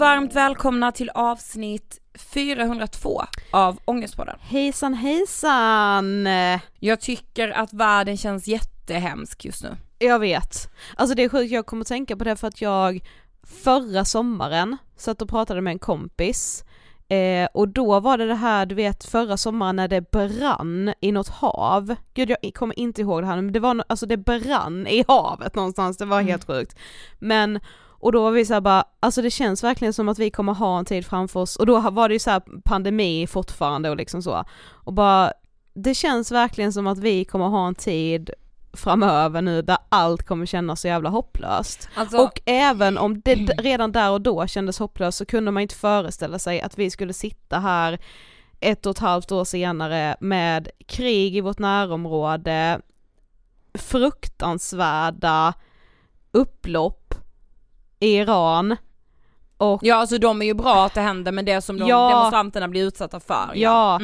varmt välkomna till avsnitt 402 av Ångestpodden. Hejsan, hejsan! Jag tycker att världen känns jättehemsk just nu. Jag vet. Alltså det är sjukt, jag kommer att tänka på det för att jag förra sommaren satt och pratade med en kompis. Och då var det här, du vet, förra sommaren när det brann i något hav. Gud, jag kommer inte ihåg det här, men det var alltså det brann i havet någonstans, det var helt sjukt. Men, och då var vi så här bara, alltså det känns verkligen som att vi kommer ha en tid framför oss. Och då var det ju så här pandemi fortfarande och liksom så. Och bara, det känns verkligen som att vi kommer ha en tid framöver nu där allt kommer kännas så jävla hopplöst. Alltså, och även om det redan där och då kändes hopplöst så kunde man inte föreställa sig att vi skulle sitta här 1,5 år senare med krig i vårt närområde, fruktansvärda upplopp i Iran. Och ja, alltså de är ju bra att det händer, men det som de demonstranterna blir utsatta för. Ja.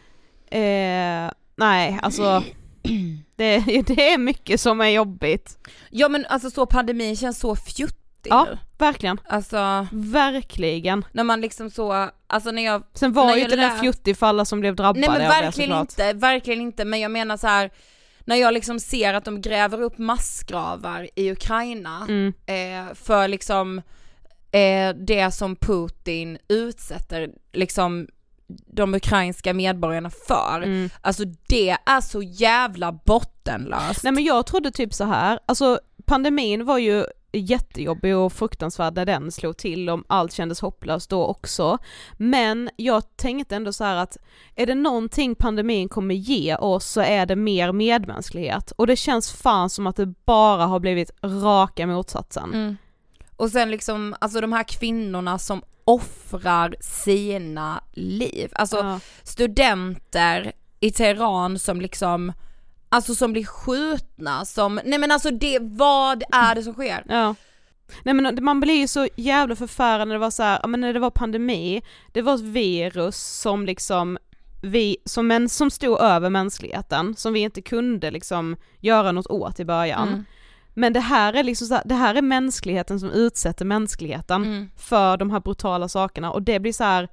Nej, alltså det är mycket som är jobbigt. Ja, men alltså så pandemin känns så fjuttig. Ja, verkligen. Alltså verkligen. när man liksom så, alltså när jag sen var ju inte den fjuttig för alla som blev drabbade. Nej, men verkligen inte, men jag menar så här, när jag liksom ser att de gräver upp massgravar i Ukraina för liksom det som Putin utsätter liksom de ukrainska medborgarna för. Alltså det är så jävla bottenlöst. Nej, men jag trodde typ så här, alltså pandemin var ju jättejobbig och fruktansvärd när den slog till, om allt kändes hopplöst då också. Men jag tänkte ändå så här att är det någonting pandemin kommer ge oss så är det mer medmänsklighet. Och det känns fan som att det bara har blivit raka motsatsen. Och sen liksom, alltså de här kvinnorna som offrar sina liv. Alltså studenter i Teheran som liksom, alltså som blir skjutna, som, nej men alltså det, vad är det som sker? Ja. Nej, men man blir ju så jävla förfärad när det var så här, men när det var pandemi, det var ett virus som liksom som stod över mänskligheten, som vi inte kunde liksom göra något åt i början. Men det här är liksom så här, det här är mänskligheten som utsätter mänskligheten för de här brutala sakerna, och det blir så här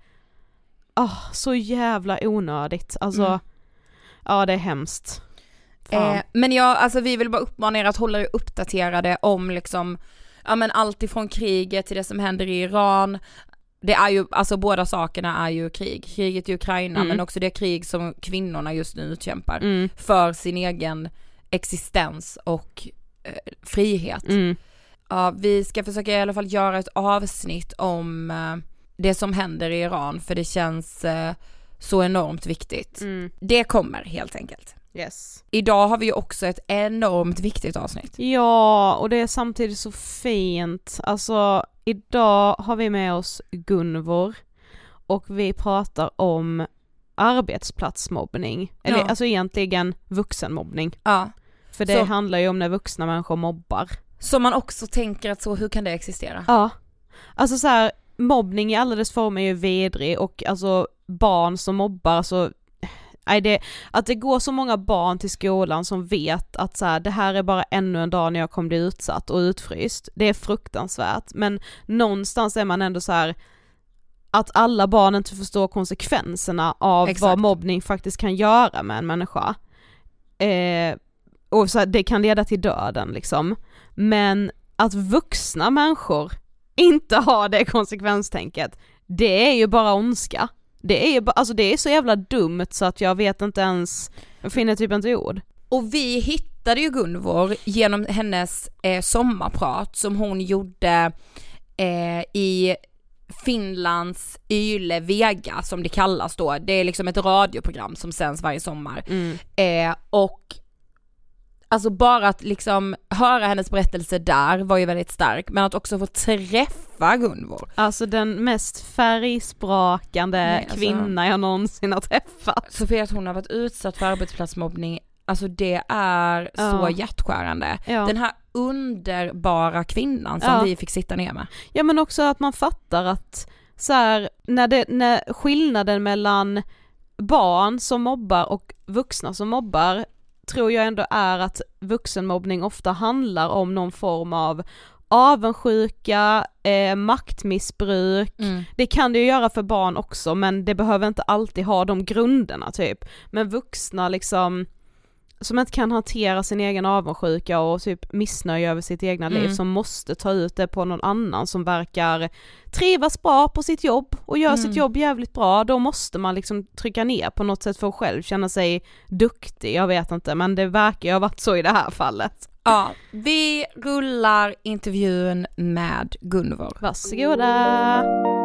så jävla onödigt. Alltså ja, det är hemskt. Men alltså vi vill bara uppmana er att hålla er uppdaterade om liksom, ja men allt ifrån kriget till det som händer i Iran. Det är ju, alltså båda sakerna är ju kriget i Ukraina, men också det krig som kvinnorna just nu utkämpar för sin egen existens och frihet. Ja, vi ska försöka i alla fall göra ett avsnitt om det som händer i Iran, för det känns så enormt viktigt. Det kommer helt enkelt. Yes. Idag har vi ju också ett enormt viktigt avsnitt. Ja, och det är samtidigt så fint. Alltså, idag har vi med oss Gunvor och vi pratar om arbetsplatsmobbning. Eller alltså egentligen vuxenmobbning. Ja. För det handlar ju om när vuxna människor mobbar. Så man också tänker att så, hur kan det existera? Ja. Alltså så här, mobbning i alla dess former är ju vidrig, och alltså barn som mobbar, så att det går så många barn till skolan som vet att så här, det här är bara ännu en dag när jag kommer bli utsatt och utfryst. Det är fruktansvärt, men någonstans är man ändå så här att alla barn inte förstår konsekvenserna av vad mobbning faktiskt kan göra med en människa. Och så här, det kan leda till döden liksom. Men att vuxna människor inte har det konsekvenstänket, det är ju bara ondska. Det är ju alltså det är så jävla dumt så att jag vet inte ens, jag finner typ inte ord. Och vi hittade ju Gunvor genom hennes sommarprat som hon gjorde i Finlands Yle Vega, som det kallas då. Det är liksom ett radioprogram som sänds varje sommar. Och alltså bara att liksom höra hennes berättelse där var ju väldigt stark, men att också få träffa Gunvor. Alltså den mest färgsprakande kvinna jag någonsin har träffat. Så för att hon har varit utsatt för arbetsplatsmobbning, alltså det är så hjärtskärande. Ja. Den här underbara kvinnan som vi fick sitta ner med. Ja, men också att man fattar att så här, när skillnaden mellan barn som mobbar och vuxna som mobbar, tror jag ändå är att vuxenmobbning ofta handlar om någon form av avundsjuka, maktmissbruk. Det kan det ju göra för barn också, men det behöver inte alltid ha de grunderna typ. Men vuxna liksom som inte kan hantera sin egen avundsjuka och typ missnöje över sitt egna liv, som måste ta ut det på någon annan som verkar trivas bra på sitt jobb och gör sitt jobb jävligt bra, då måste man liksom trycka ner på något sätt för att själv känna sig duktig, jag vet inte, men det verkar ju ha varit så i det här fallet. Ja, vi rullar intervjun med Gunvor. Varsågoda!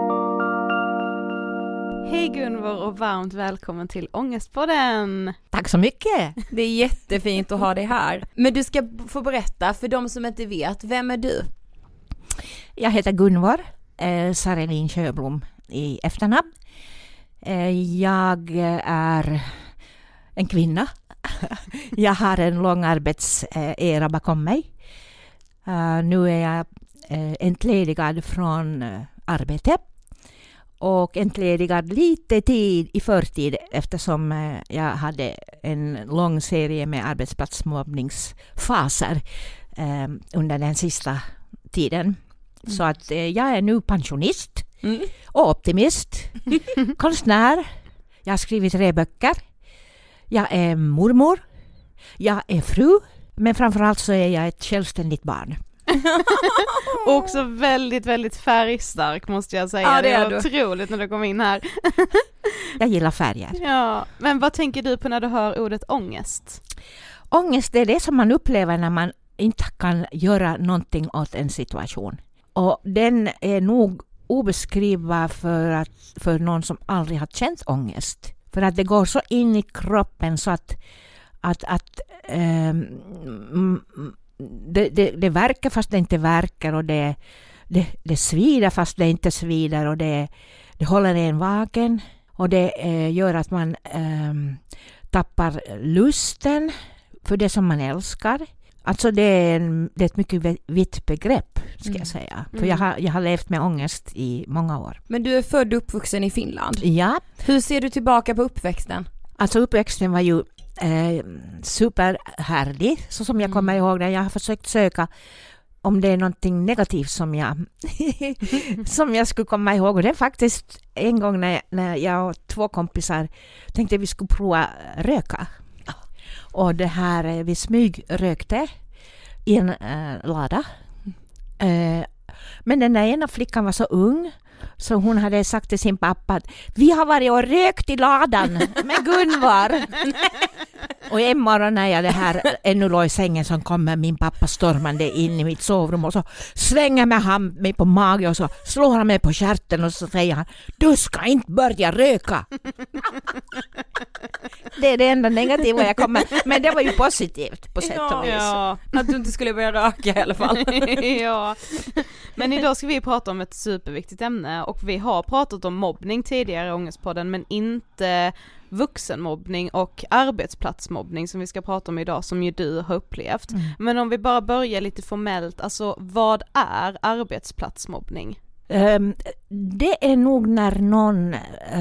Hej Gunvor och varmt välkommen till Ångestpodden! Tack så mycket! Det är jättefint att ha dig här. Men du ska få berätta för de som inte vet, vem är du? Jag heter Gunvor Sarelin Sjöblom i efternamn. Jag är en kvinna. Jag har en lång arbetsera bakom mig. Nu är jag entledigad från arbete. Och entledigad lite tid i förtid eftersom jag hade en lång serie med arbetsplatsmobbningsfaser under den sista tiden. Så att jag är nu pensionist och optimist, konstnär. Jag har skrivit 3 böcker. Jag är mormor. Jag är fru. Men framförallt så är jag ett självständigt barn. Också väldigt, väldigt färgstark måste jag säga. Ja, det är otroligt när du kom in här. Jag gillar färger. Ja, men vad tänker du på när du hör ordet ångest? Ångest är det som man upplever när man inte kan göra någonting åt en situation. Och den är nog obeskrivbar för någon som aldrig har känt ångest. För att det går så in i kroppen så att det verkar fast det inte verkar, och det svider fast det inte svider, och det håller en vaken, och det gör att man tappar lusten för det som man älskar. Alltså det är ett mycket vitt begrepp ska jag säga. För jag har levt med ångest i många år. Men du är född och uppvuxen i Finland. Ja. Hur ser du tillbaka på uppväxten? Alltså uppväxten var ju superhärlig, så som jag kommer ihåg det. Jag har försökt söka om det är någonting negativt som jag skulle komma ihåg. Och det är faktiskt en gång när jag och 2 kompisar tänkte vi skulle prova röka. Och det här, vi smygrökte i en lada. Men den där ena flickan var så ung, så hon hade sagt till sin pappa att vi har varit och rökt i ladan med Gunvor. Och en morgon när jag det här ännu låg i sängen, så kommer min pappa stormande in i mitt sovrum och så svänger han mig på magen och så slår han mig på stjärten och så säger han: du ska inte börja röka. Det är det enda negativa jag kommer, men det var ju positivt på sätt och vis. Ja, att du inte skulle börja röka i alla fall. Ja. Men idag ska vi prata om ett superviktigt ämne, och vi har pratat om mobbning tidigare i Ångestpodden, men inte vuxenmobbning och arbetsplatsmobbning som vi ska prata om idag, som ju du har upplevt. Men om vi bara börjar lite formellt, alltså vad är arbetsplatsmobbning? Det är nog när någon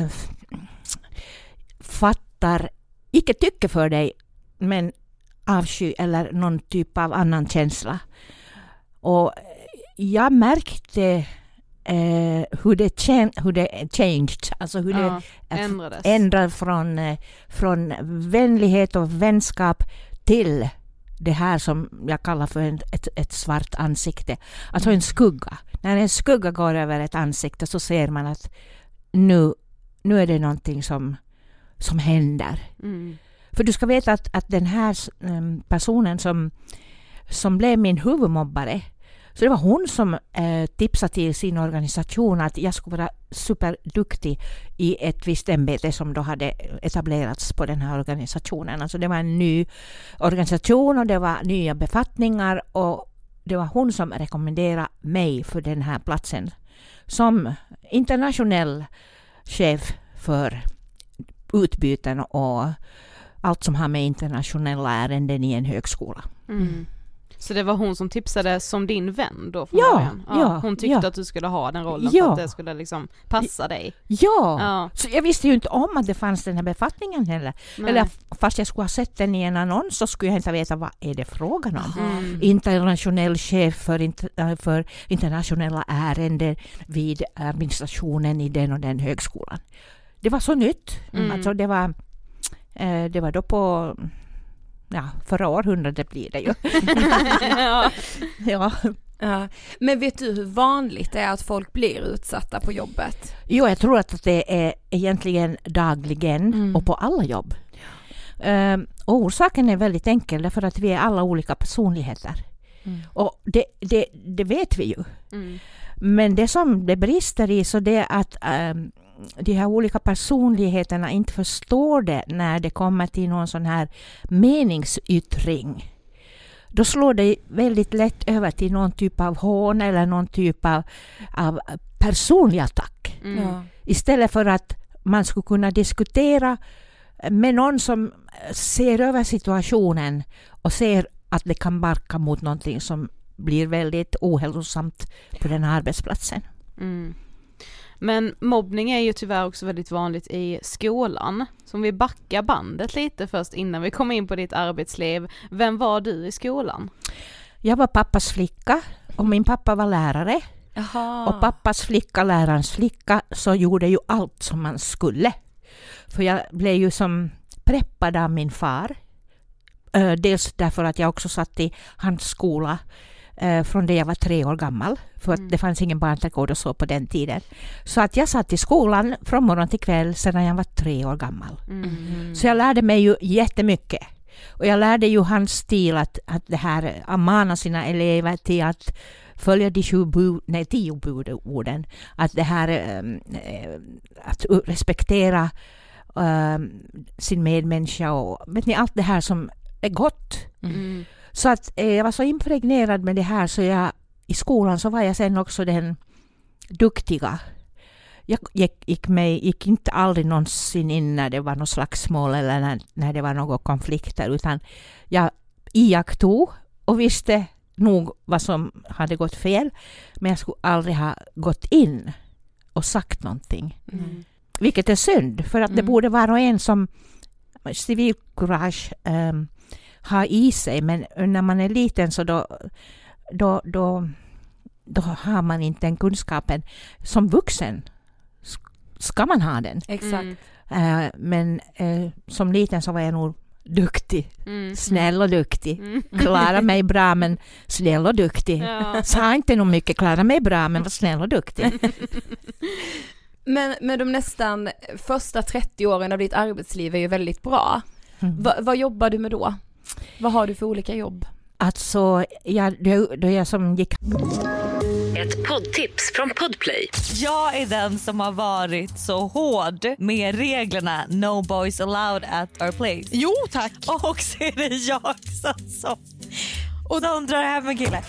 fattar, icke tycker för dig, men avsky eller någon typ av annan känsla. Och jag märkte hur det changed, alltså hur det ändrade från vänlighet och vänskap till det här som jag kallar för ett svart ansikte. Alltså en skugga. När en skugga går över ett ansikte så ser man att nu är det någonting som händer. För du ska veta att den här personen som blev min huvudmobbare, så det var hon som tipsade till sin organisation att jag skulle vara superduktig i ett visst ämbete som då hade etablerats på den här organisationen. Alltså det var en ny organisation och det var nya befattningar, och det var hon som rekommenderade mig för den här platsen som internationell chef för utbyten och allt som har med internationella ärenden i en högskola. Så det var hon som tipsade som din vän då från Ja, början? ja, hon tyckte att du skulle ha den rollen för att det skulle liksom passa dig. Ja, så jag visste ju inte om att det fanns den här befattningen heller. Nej. Eller fast jag skulle ha sett den i en annons så skulle jag inte veta vad är det frågan om. Internationell chef för internationella ärenden vid administrationen i den och den högskolan. Det var så nytt. Alltså det var då på förra århundradet blir det ju. Ja. Men vet du hur vanligt det är att folk blir utsatta på jobbet? Jo, jag tror att det är egentligen dagligen och på alla jobb. Och orsaken är väldigt enkel därför att vi är alla olika personligheter. Och det vet vi ju. Men det som det brister i så det är att de här olika personligheterna inte förstår det när det kommer till någon sån här meningsyttring. Då slår det väldigt lätt över till någon typ av hån eller någon typ av personlig attack. Istället för att man skulle kunna diskutera med någon som ser över situationen och ser att det kan barka mot någonting som blir väldigt ohälsosamt på den här arbetsplatsen. Men mobbning är ju tyvärr också väldigt vanligt i skolan. Så om vi backar bandet lite först innan vi kommer in på ditt arbetsliv. Vem var du i skolan? Jag var pappas flicka och min pappa var lärare. Jaha. Och pappas flicka, lärarens flicka, så gjorde ju allt som man skulle. För jag blev ju som preppad av min far. Dels därför att jag också satt i hans skola från det jag var 3 år gammal. För att det fanns ingen barnträdgård och så på den tiden. Så att jag satt i skolan från morgon till kväll sedan jag var 3 år gammal. Så jag lärde mig ju jättemycket. Och jag lärde ju hans stil att det här mana sina elever till att följa de 10 budorden. Att det här att respektera sin medmänniska och vet ni, allt det här som är gott. Så att jag var så impregnerad med det här så i skolan så var jag sen också den duktiga. Jag gick inte aldrig någonsin in när det var något slagsmål eller när det var några konflikter, utan jag iakttog och visste nog vad som hade gått fel, men jag skulle aldrig ha gått in och sagt någonting. Vilket är synd, för att det borde vara en som civilkurage har i sig, men när man är liten så då har man inte den kunskapen. Som vuxen ska man ha den. Exakt. Men som liten så var jag nog duktig. Snäll och duktig. Klara mig bra men snäll och duktig. Sa inte nog mycket klara mig bra men var snäll och duktig. Men de nästan första 30 åren av ditt arbetsliv är ju väldigt bra. Vad jobbar du med då? Vad har du för olika jobb? Alltså, då jag som gick... Ett poddtips från Podplay. Jag är den som har varit så hård med reglerna No boys allowed at our place. Jo, tack. Och så är det jag som drar hem en kille.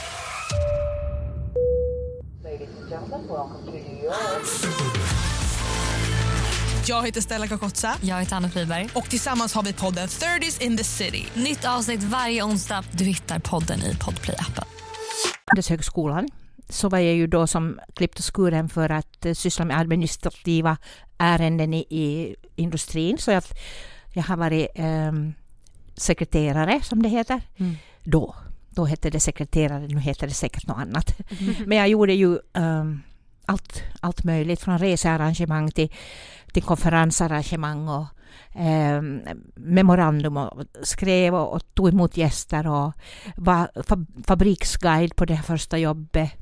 Jag heter Stella Kakotsa. Jag heter Anna Friberg. Och tillsammans har vi podden 30s in the city. Nytt avsnitt varje onsdag. Du hittar podden i Podplay-appen. Handelshögskolan så var jag ju då som klippte skuren för att syssla med administrativa ärenden i industrin. Så jag har varit sekreterare som det heter. Då hette det sekreterare, nu heter det säkert något annat. Men jag gjorde ju allt möjligt från researrangemang till konferensarrangemang och memorandum och skrev och tog emot gäster och var fabriksguide på det här första jobbet.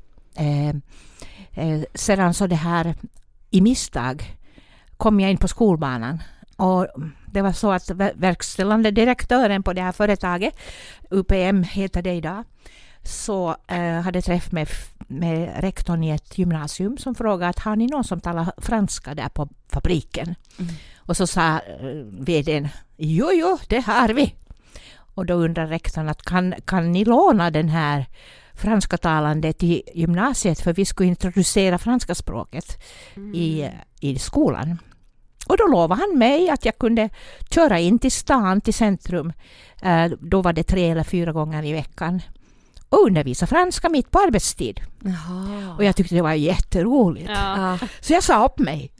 Sedan så det här i misstag kom jag in på skolbanan och det var så att verkställande direktören på det här företaget, UPM heter det idag, så hade träff med rektorn i ett gymnasium som frågade att har ni någon som talar franska där på fabriken? Och så sa vdn, jo, det har vi. Och då undrar rektorn att kan ni låna den här franska talande till gymnasiet, för vi skulle introducera franska språket i skolan. Och då lovade han mig att jag kunde köra in till stan, till centrum. Då var det 3 eller 4 gånger i veckan. undervisa franska mitt på arbetstid. Jaha. Och jag tyckte det var jätteroligt. Ja. Så jag sa upp mig.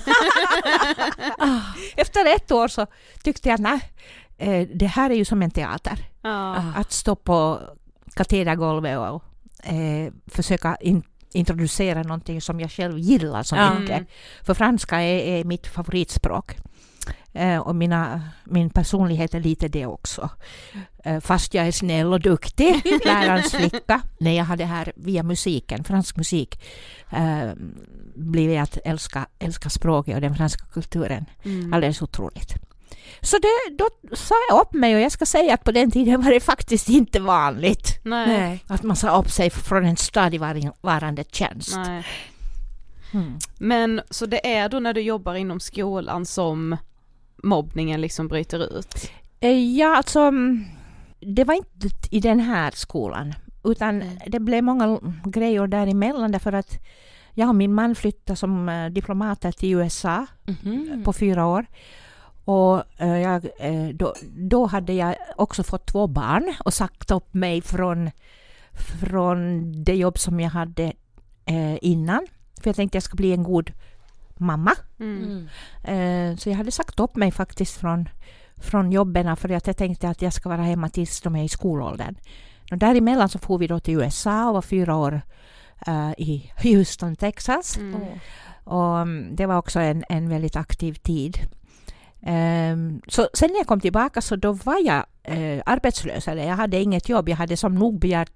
Efter 1 år så tyckte jag, nej, det här är ju som en teater. Ja. Att stå på katedergolvet och försöka introducera någonting som jag själv gillar så mycket. För franska är mitt favoritspråk. Och min personlighet är lite det också. Fast jag är snäll och duktig, lärarens flicka. När jag hade här via musiken, fransk musik, blev jag att älska språket och den franska kulturen. Alldeles otroligt. Så då sa jag upp mig, och jag ska säga att på den tiden var det faktiskt inte vanligt. Nej. Att man sa upp sig från en stadigvarande tjänst. Nej. Men så det är då när du jobbar inom skolan som mobbningen liksom bryter ut? Ja, alltså det var inte i den här skolan, utan det blev många grejer däremellan, därför att jag och min man flyttade som diplomater till USA på 4 år. Och då hade jag också fått 2 barn och sagt upp mig från det jobb som jag hade innan. För jag tänkte jag ska bli en god mamma. Så jag hade sagt upp mig faktiskt från jobben, för att jag tänkte att jag ska vara hemma tills de är i skolåldern. Och däremellan så får vi då till USA och var 4 år i Houston, Texas. Och det var också en väldigt aktiv tid. Så sen när jag kom tillbaka så då var jag arbetslös. Eller jag hade inget jobb. Jag hade som nog begärt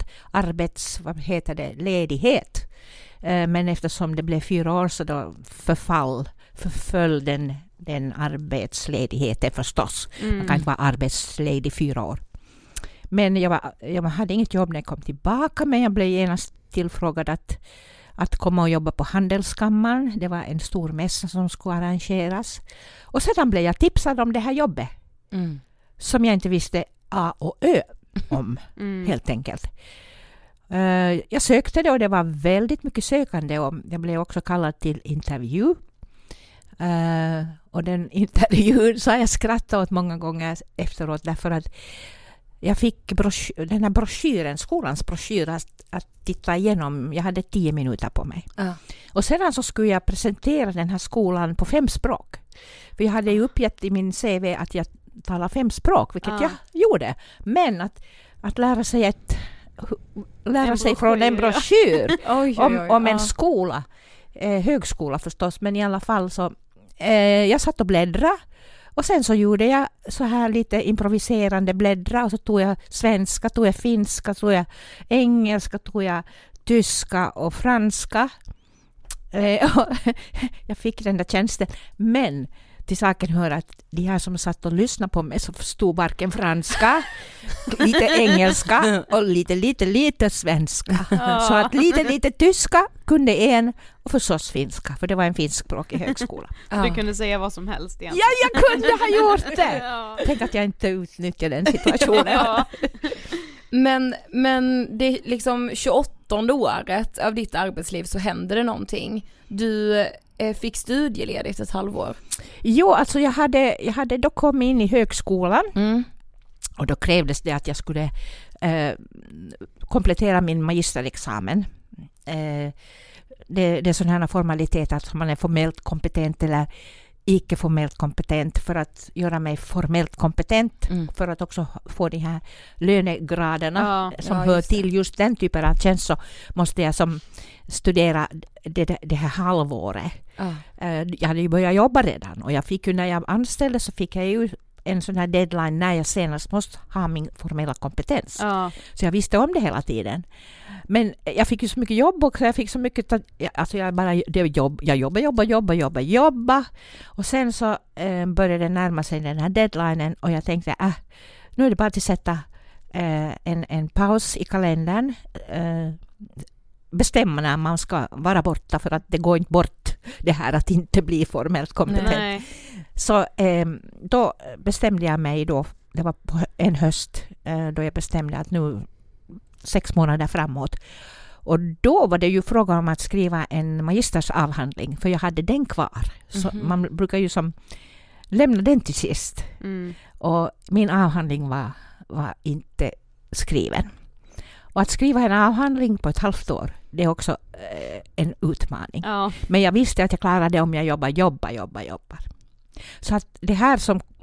ledighet. Men eftersom det blev 4 år så då förföll den arbetsledigheten förstås. Man kan inte vara arbetsledig 4 år. Men jag hade inget jobb när jag kom tillbaka, men jag blev genast tillfrågad att komma och jobba på Handelskammaren. Det var en stor mässa som skulle arrangeras. Och sedan blev jag tipsad om det här jobbet. Som jag inte visste A och Ö om, helt enkelt. Jag sökte det och det var väldigt mycket sökande. Och jag blev också kallad till intervju. Och den intervjun så har jag skrattat åt många gånger efteråt, därför att jag fick den här broschyren, skolans broschyr att titta igenom. Jag hade 10 minuter på mig. Och sedan så skulle jag presentera den här skolan på 5 språk. För jag hade ju uppgett i min CV att jag talar 5 språk, vilket jag gjorde. Men att lära sig från en broschyr om en skola, högskola förstås, men i alla fall så jag satt och bläddra. Och sen så gjorde jag så här lite improviserande bläddra, och så tog jag svenska, tog jag finska, tog jag engelska, tog jag tyska och franska. Jag fick den där tjänsten, men till saken hör att de här som satt och lyssnade på mig så förstod varken franska, lite engelska och lite svenska. Så att lite tyska kunde en, och förstås finska, för det var en finskspråkig högskola. Du kunde säga vad som helst egentligen. Ja, jag kunde ha gjort det! Tänk att jag inte utnyttjade den situationen. Men det är liksom 28:e året av ditt arbetsliv så händer det någonting. Du fick studieledigt 1 halvår. Jo, alltså jag hade då kommit in i högskolan. Och då krävdes det att jag skulle komplettera min magisterexamen. Det är sådana här formaliteter att man är formellt kompetent eller icke formellt kompetent, för att göra mig formellt kompetent, för att också få de här lönegraderna som hör till just den typen av tjänst, så måste jag som studera det här halvåret. Jag hade ju börjat jobba redan, och jag fick ju, när jag anställde så fick jag ju en sån här deadline när jag senast måste ha min formella kompetens. Så jag visste om det hela tiden. Men jag fick ju så mycket jobb också. Jag fick så mycket, alltså jag jobba. Och sen så började det närma sig den här deadlinen, och jag tänkte nu är det bara att sätta en paus i kalendern. Bestämma när man ska vara borta, för att det går inte bort det här att inte bli formellt kompetent. Nej. Så då bestämde jag mig då, det var på en höst, då jag bestämde att nu 6 månader framåt. Och då var det ju frågan om att skriva en magistersavhandling, för jag hade den kvar. Så man brukar ju som lämna den till sist. Och min avhandling var inte skriven. Och att skriva en avhandling på ett halvt år, det är också en utmaning. Ja. Men jag visste att jag klarade det om jag jobbar. Så att det här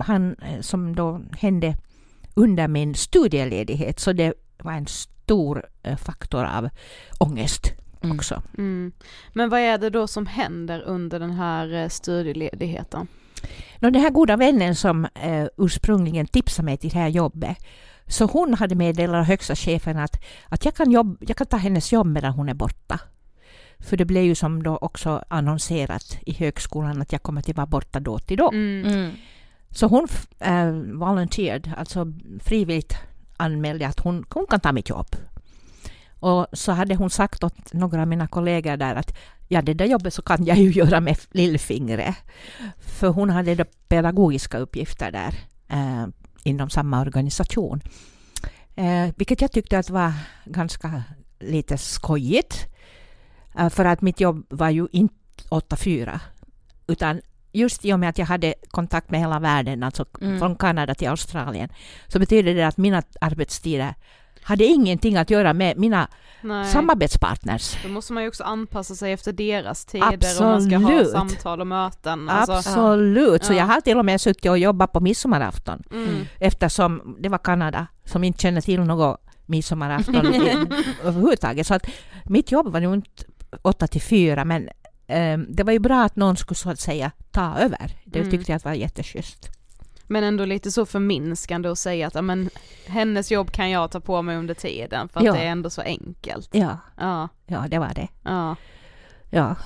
som då hände under min studieledighet, så det var en stor faktor av ångest också. Mm. Men vad är det då som händer under den här studieledigheten? Den här goda vännen som ursprungligen tipsade mig till det här jobbet, så hon hade meddelat högsta chefen att jag kan ta hennes jobb medan hon är borta. För det blev ju som då också annonserat i högskolan att jag kommer att vara borta då till då. Så hon volunteered, alltså frivilligt anmälde att hon kan ta mitt jobb. Och så hade hon sagt åt några av mina kollegor där att ja, det där jobbet så kan jag ju göra med lillfingret. För hon hade då pedagogiska uppgifter där inom samma organisation. Vilket jag tyckte att var ganska lite skojigt. För att mitt jobb var ju inte 8-4. Utan just i och med att jag hade kontakt med hela världen, alltså från Kanada till Australien, så betyder det att mina arbetstider hade ingenting att göra med mina samarbetspartners. Då måste man ju också anpassa sig efter deras tider. Absolut. Och man ska ha samtal och möten. Absolut. Så jag har till och med suttit och jobbat på midsommarafton. Eftersom det var Kanada som inte känner till något midsommarafton överhuvudtaget. Så att mitt jobb var ju inte 8-4, men det var ju bra att någon skulle så att säga ta över. Det tyckte jag att var jätteschysst. Men ändå lite så förminskande att säga att men, hennes jobb kan jag ta på mig under tiden, för att det är ändå så enkelt. Ja, det var det. Ja.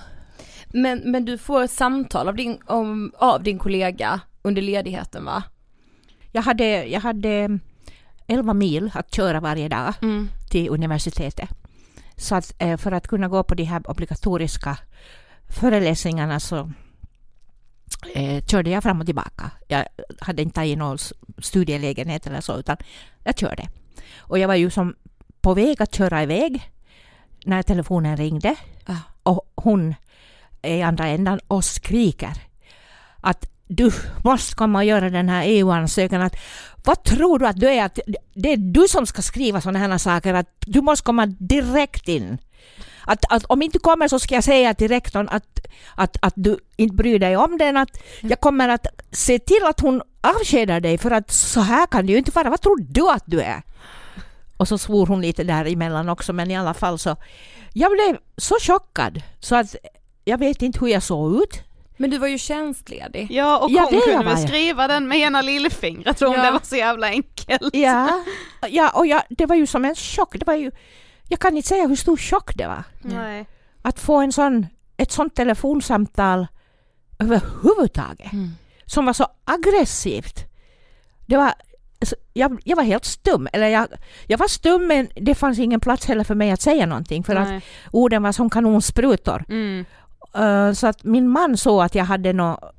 Men du får samtal av din kollega under ledigheten, va? Jag hade 11 mil att köra varje dag till universitetet. Så att, för att kunna gå på de här obligatoriska föreläsningarna så körde jag fram och tillbaka. Jag hade inte tagit någon studielägenhet eller så, utan jag körde. Och jag var ju som på väg att köra iväg när telefonen ringde. Och hon är i andra ändan och skriker att du måste komma och göra den här EU-ansökan. Att, vad tror du att du är? Att det är du som ska skriva sådana här saker. Att du måste komma direkt in. Att om inte kommer så ska jag säga till rektorn att du inte bryr dig om den. Att jag kommer att se till att hon avskedar dig. För att så här kan det ju inte vara. Vad tror du att du är? Och så svor hon lite däremellan också. Men i alla fall så. Jag blev så chockad. Så att jag vet inte hur jag såg ut. Men du var ju tjänstledig. Ja, och hon kunde väl skriva den med ena lillfingret om det var så jävla enkelt. Ja, och det var ju som en chock. Det var ju, jag kan inte säga hur stor chock det var. Nej. Att få ett sånt telefonsamtal överhuvudtaget. Som var så aggressivt. Det var, jag var helt stum. Eller jag var stum, men det fanns ingen plats heller för mig att säga någonting. För att orden var som kanonsprutor. Så att min man såg att jag hade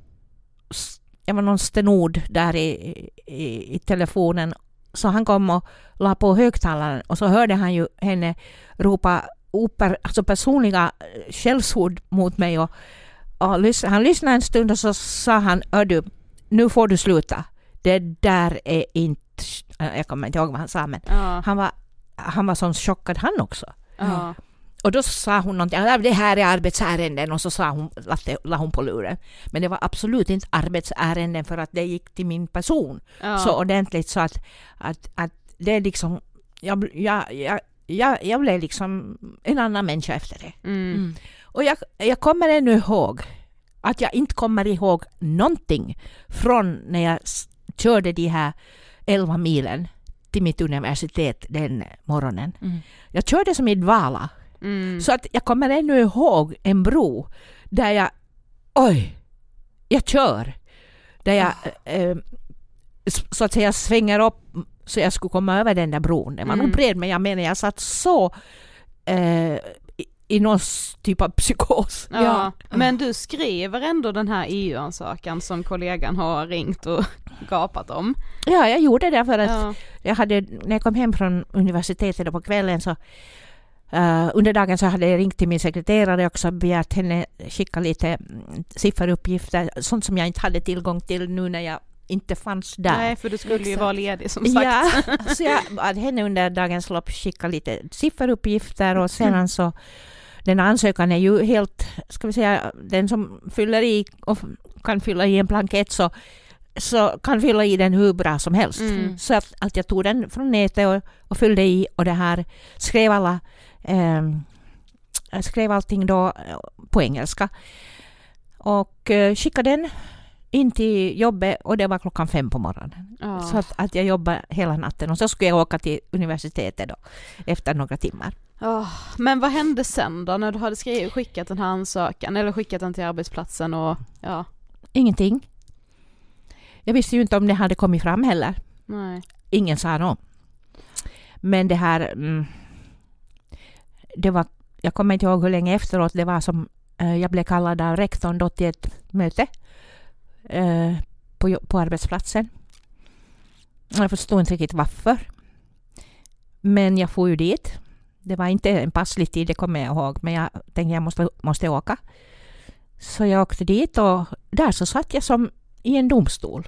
någon stenod där i telefonen. Så han kom och la på högtalaren och så hörde han ju henne ropa alltså personliga skällsord mot mig. Och han lyssnade en stund och så sa han, du, nu får du sluta. Det där är inte, jag kommer inte ihåg vad han sa, men han var så chockad han också. Och då sa hon någonting, det här är arbetsärenden, och så la hon på luren. Men det var absolut inte arbetsärenden, för att det gick till min person så ordentligt, så att det är liksom, jag blev liksom en annan människa efter det. Och jag kommer ännu ihåg att jag inte kommer ihåg någonting från när jag körde de här 11 milen till mitt universitet den morgonen. Jag körde som i dvala. Så att jag kommer ännu ihåg en bro där jag kör. Där jag så att säga svänger upp så jag skulle komma över den där bron. Det var nog bred, men jag menar jag satt så i någon typ av psykos. Ja. Men du skriver ändå den här EU-ansökan som kollegan har ringt och gapat om. Ja, jag gjorde det för att när jag kom hem från universitetet på kvällen så under dagen så hade jag ringt till min sekreterare och också begärt henne skicka lite sifferuppgifter, sånt som jag inte hade tillgång till nu när jag inte fanns där. Nej, för du skulle ju vara ledig som sagt. Ja, så jag hade henne under dagens lopp skicka lite sifferuppgifter och sedan så den ansökan är ju helt, ska vi säga, den som fyller i och kan fylla i en blankett så kan fylla i den hur bra som helst. Så att jag tog den från nätet och fyllde i och det här skrev allting då på engelska och skickade den in till jobbet och det var 5:00 på morgonen. Så att jag jobbade hela natten och så skulle jag åka till universitetet då efter några timmar. Men vad hände sen då när du hade skickat den här ansökan eller skickat den till arbetsplatsen? Och, ja. Ingenting. Jag visste ju inte om det hade kommit fram heller. Nej. Ingen sa något. Men det här det var, jag kommer inte ihåg hur länge efteråt det var som jag blev kallad av rektorn då till ett möte på arbetsplatsen. Jag förstod inte riktigt varför. Men jag får ju dit. Det var inte en passlig tid, det kommer jag ihåg. Men jag tänkte jag måste åka. Så jag åkte dit och där så satt jag som i en domstol.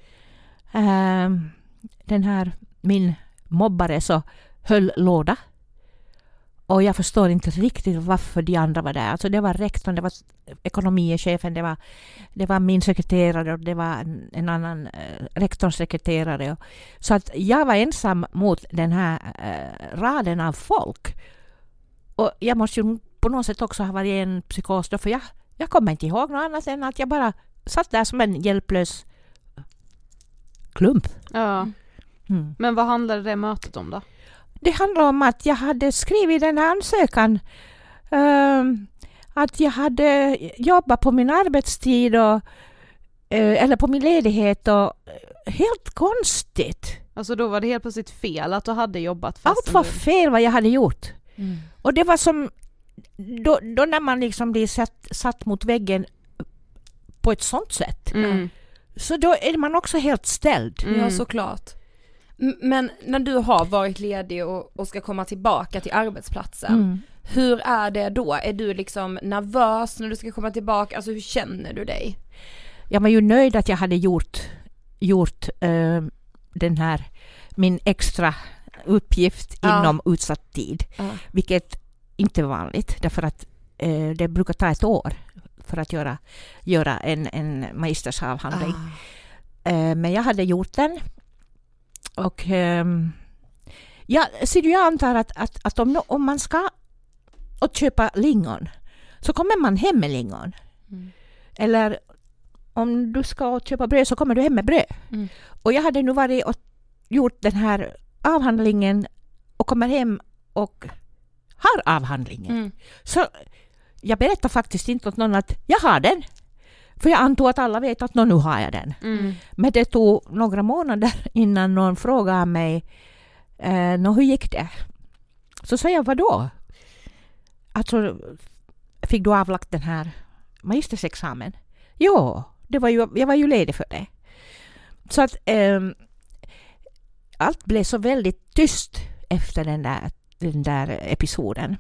Den här, min mobbare så höll låda. Och jag förstår inte riktigt varför de andra var där. Alltså det var rektorn, det var ekonomichefen, det var min sekreterare och det var en annan rektorns sekreterare. Så att jag var ensam mot den här raden av folk. Och jag måste ju på något sätt också ha varit en psykos då, för jag kommer inte ihåg något annat än att jag bara satt där som en hjälplös klump. Ja. Men vad handlade det mötet om då? Det handlar om att jag hade skrivit den här ansökan. Att jag hade jobbat på min arbetstid eller på min ledighet och helt konstigt. Alltså då var det helt plötsligt fel att du hade jobbat. Allt var fel vad jag hade gjort. Och det var som då när man liksom blir satt mot väggen på ett sånt sätt. Så då är man också helt ställd. Ja, såklart. Men när du har varit ledig och ska komma tillbaka till arbetsplatsen, hur är det då? Är du liksom nervös när du ska komma tillbaka? Alltså hur känner du dig? Jag var ju nöjd att jag hade gjort den här min extra uppgift inom utsatt tid. Vilket inte är vanligt därför att det brukar ta ett år för att göra en magistersavhandling. Men jag hade gjort den. Och jag antar att om man ska köpa lingon så kommer man hem med lingon. Eller om du ska köpa bröd så kommer du hem med bröd. Och jag hade nu varit och gjort den här avhandlingen och kommer hem och har avhandlingen. Så jag berättar faktiskt inte åt någon att jag har den. För jag antog att alla vet att nu har jag den. Men det tog några månader innan någon frågade mig hur gick det? Så sa jag, vadå? Alltså, fick du avlagt den här magistersexamen? Jo, jag var ju ledig för det. Så att allt blev så väldigt tyst efter den där episoden.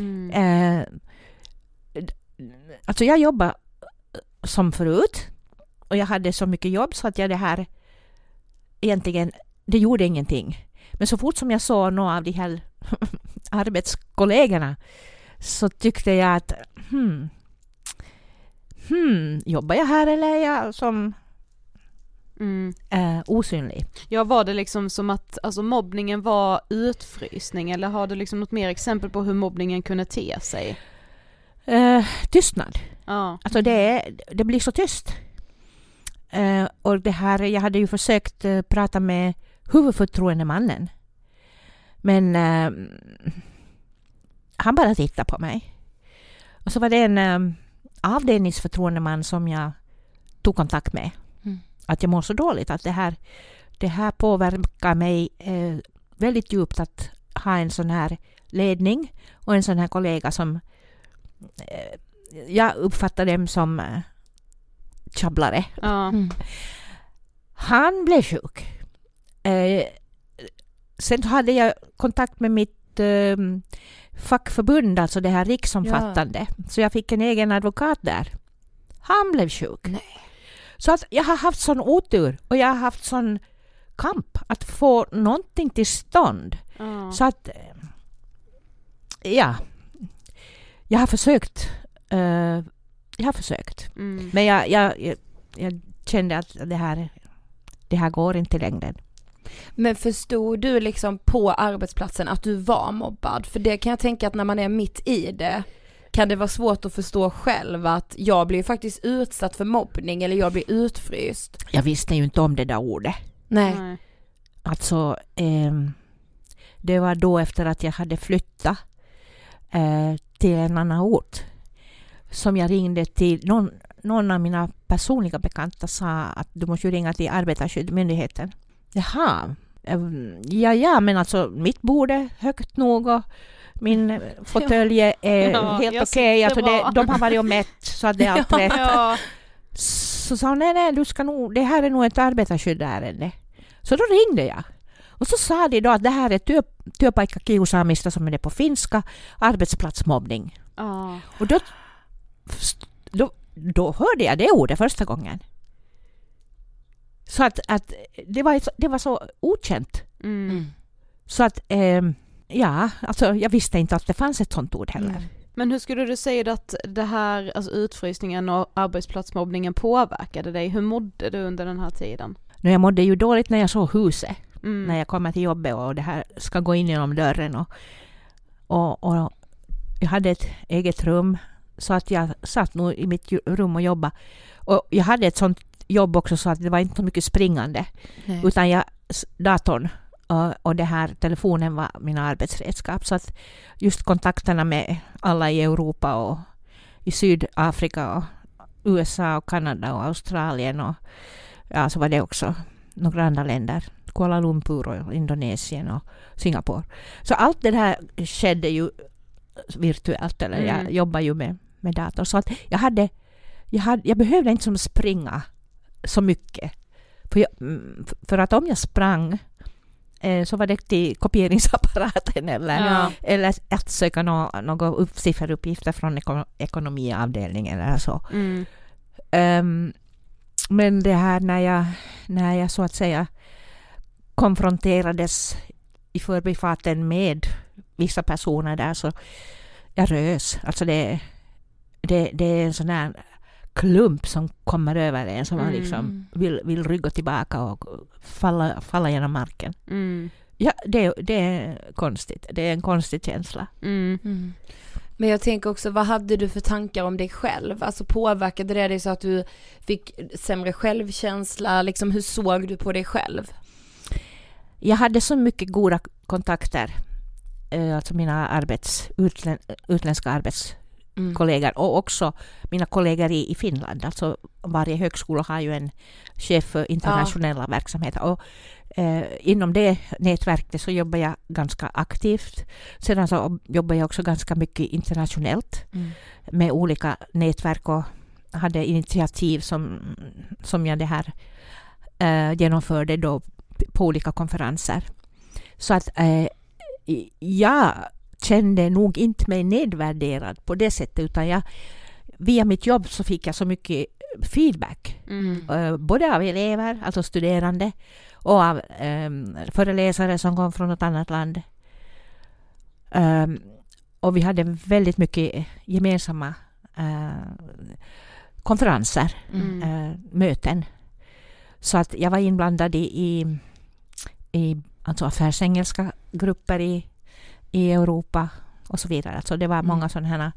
Alltså jag jobbade som förut och jag hade så mycket jobb så att jag det här egentligen, det gjorde ingenting. Men så fort som jag såg några av de här arbetskollegorna så tyckte jag att jobbar jag här eller är jag som osynlig? Ja, var det liksom som att alltså, mobbningen var utfrysning eller har du liksom något mer exempel på hur mobbningen kunde te sig? Tystnad. Ja. Alltså det blir så tyst. Och det här, jag hade ju försökt prata med huvudförtroendemannen. Men han bara tittade på mig. Och så var det en avdelningsförtroendeman som jag tog kontakt med. Att jag mår så dåligt. Att det här påverkar mig väldigt djupt att ha en sån här ledning och en sån här kollega som jag uppfattar dem som tjabblare. Han blev sjuk. Sen hade jag kontakt med mitt fackförbund, alltså det här riksomfattande. Så jag fick en egen advokat där. Han blev sjuk. Nej. Så att jag har haft sån otur och jag har haft sån kamp att få någonting till stånd. Så att ja, jag har försökt. Men jag kände att det här går inte längre. Men förstod du liksom på arbetsplatsen att du var mobbad? För det kan jag tänka att när man är mitt i det kan det vara svårt att förstå själv att jag blir faktiskt utsatt för mobbning eller jag blir utfryst. Jag visste ju inte om det där ordet. Nej. Alltså det var då efter att jag hade flyttat till en annan ort som jag ringde till någon av mina personliga bekanta sa att du måste ju ringa till arbetarskyddsmyndigheten. Jaha, ja men alltså mitt bord är högt nog och min fåtölj är helt okej. Alltså de har varit och mätt så att det är allt rätt. Ja. Så sa hon, nej du ska nog, det här är nog ett arbetarskyddärende. Så då ringde jag. Och så sa de då att det här är työpaikkakiusaamista som är det på finska, arbetsplatsmobbning. Och då hörde jag det ordet första gången. Så att det var så okänt. Så att ja, alltså jag visste inte att det fanns ett sånt ord heller. Men hur skulle du säga att det här, alltså utfrysningen och arbetsplatsmobbningen påverkade dig? Hur mådde du under den här tiden? Jag mådde ju dåligt när jag såg huset. När jag kommer till jobbet och det här ska gå in genom dörren. Och jag hade ett eget rum så att jag satt nog i mitt rum och jobbade. Och jag hade ett sånt jobb också så att det var inte så mycket springande. Nej. Utan datorn och det här telefonen var mina arbetsredskap. Så att just kontakterna med alla i Europa och i Sydafrika och USA och Kanada och Australien och ja, så var det också några andra länder. Kuala Lumpur och Indonesien och Singapore. Så allt det här skedde ju virtuellt. Eller jag jobbar ju med dator. Så att jag behövde inte som springa så mycket. För att om jag sprang så var det till kopieringsapparaten eller att söka några sifferuppgifter från ekonomiavdelningen eller så. Men det här när jag så att säga konfronterades i förbifarten med vissa personer där så jag rös. Alltså det är en sån här klump som kommer över en som man liksom vill rygga tillbaka och falla genom marken. Ja, det är konstigt. Det är en konstig känsla. Men jag tänker också, vad hade du för tankar om dig själv? Alltså påverkade det dig så att du fick sämre självkänsla? Liksom, hur såg du på dig själv? Jag hade så mycket goda kontakter. Alltså mina utländska arbetskollegor och också mina kollegor i Finland. Alltså varje högskola har ju en chef för internationella verksamheter. Och inom det nätverket så jobbar jag ganska aktivt. Sedan så jobbar jag också ganska mycket internationellt med olika nätverk och hade initiativ som jag det här genomförde då på olika konferenser. Så att jag kände nog inte mig nedvärderad på det sättet utan via mitt jobb så fick jag så mycket feedback. Både av elever, alltså studerande och av föreläsare som kom från ett annat land. Och vi hade väldigt mycket gemensamma konferenser, möten. Så att jag var inblandad i alltså affärsengelska grupper i Europa och så vidare. Alltså det var många sådana här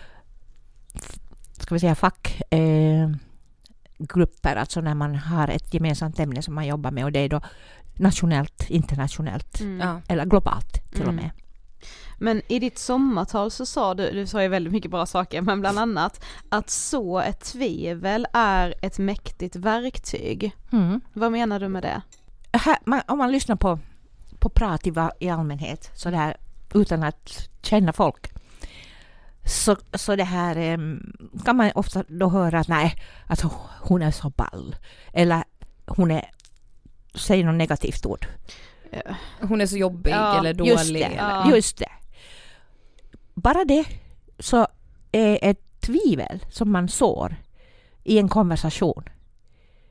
ska vi säga fackgrupper, alltså när man har ett gemensamt ämne som man jobbar med och det är då nationellt, internationellt eller globalt till och med. Men i ditt sommartal så sa du sa ju väldigt mycket bra saker, men bland annat att så ett tvivel är ett mäktigt verktyg. Vad menar du med det? Om man lyssnar på prat i allmänhet så där, utan att känna folk så det här kan man ofta då höra att nej, alltså hon är så ball eller säger något negativt ord. Hon är så jobbig eller dålig. Just det. Bara det så är ett tvivel som man sår i en konversation.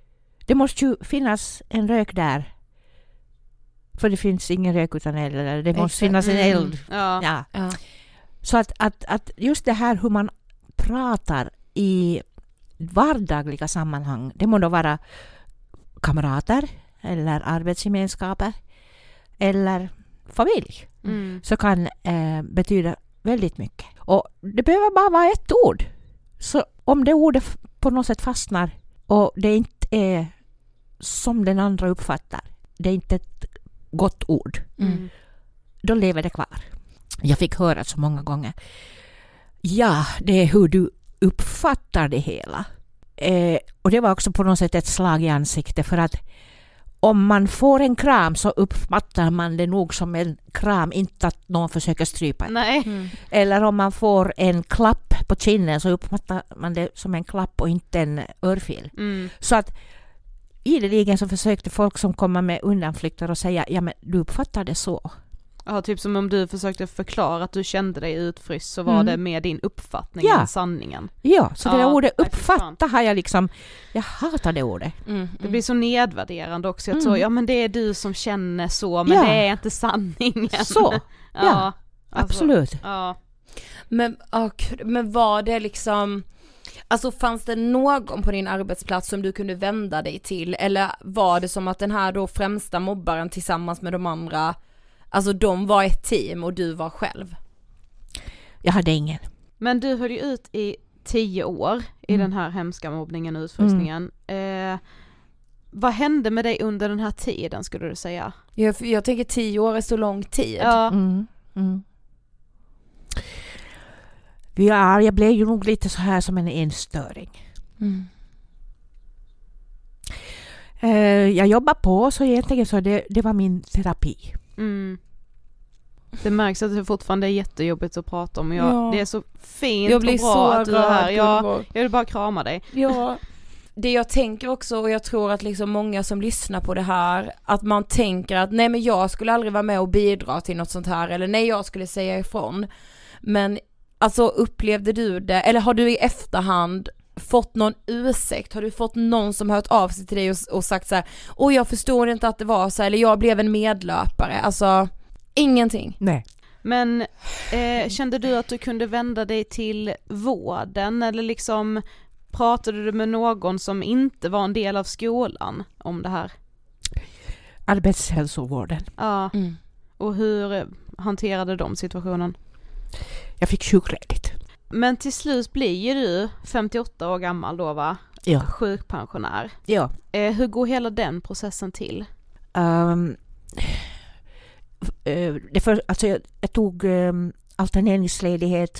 Det måste ju finnas en rök där. För det finns ingen rök utan eld. Eller det måste finnas en eld. Ja. Ja. Så att just det här hur man pratar i vardagliga sammanhang. Det må då vara kamrater eller arbetsgemenskaper eller familj. Så kan betyda väldigt mycket. Och det behöver bara vara ett ord. Så om det ordet på något sätt fastnar och det inte är som den andra uppfattar, det är inte ett gott ord, då lever det kvar. Jag fick höra så många gånger, ja, det är hur du uppfattar det hela. Och det var också på något sätt ett slag i ansiktet, för att om man får en kram så uppfattar man det nog som en kram, inte att någon försöker strypa. Nej. Eller om man får en klapp på kinden så uppfattar man det som en klapp och inte en örfil. Så att ideligen så försökte folk som kommer med undanflykter och säga, ja men du uppfattar det så. Ja, typ som om du försökte förklara att du kände dig utfryst, så var det med din uppfattning än sanningen. Ja, så det där ordet uppfatta har jag liksom, jag hatar det ordet. Det blir så nedvärderande också, att så, ja men det är du som känner så, men det är inte sanningen. Så, ja, absolut. Ja. Men var det liksom, alltså fanns det någon på din arbetsplats som du kunde vända dig till, eller var det som att den här då främsta mobbaren tillsammans med de andra, alltså de var ett team och du var själv? Jag hade ingen. Men du höll ju ut i 10 år i den här hemska mobbningen och utfrysningen. Vad hände med dig under den här tiden, skulle du säga? Jag tänker 10 år är så lång tid. Ja. Ja, jag blev ju nog lite så här som en enstöring. Jag jobbar på, så egentligen så det var min terapi. Det märks att det fortfarande är jättejobbigt att prata om. Det är så fint jag blir och bra så att du är här. jag vill bara krama dig. Ja. Det jag tänker också, och jag tror att liksom många som lyssnar på det här, att man tänker att nej men jag skulle aldrig vara med och bidra till något sånt här, eller nej jag skulle säga ifrån. Men alltså upplevde du det, eller har du i efterhand fått någon ursäkt? Har du fått någon som hört av sig till dig och sagt så här, jag förstår inte att det var så här, eller jag blev en medlöpare? Alltså ingenting. Nej. Men kände du att du kunde vända dig till vården, eller liksom pratade du med någon som inte var en del av skolan om det här? Arbetshälsovården. Ja. Och hur hanterade de situationen? Jag fick sjukledigt. Men till slut blir ju du 58 år gammal då, va? Ja. Sjukpensionär. Ja. Hur går hela den processen till? Alltså jag tog alterneringsledighet